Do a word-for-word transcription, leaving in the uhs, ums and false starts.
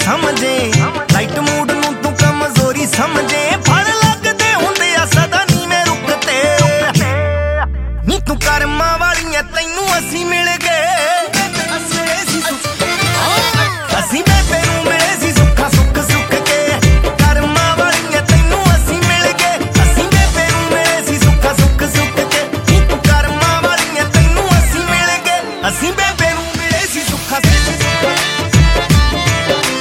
समझे light mood नू तू कमजोरी समझे फल लगदे हुंदे आ सदा नी मैं रुकते नी तू कर्मा वाली तैनू असी मिले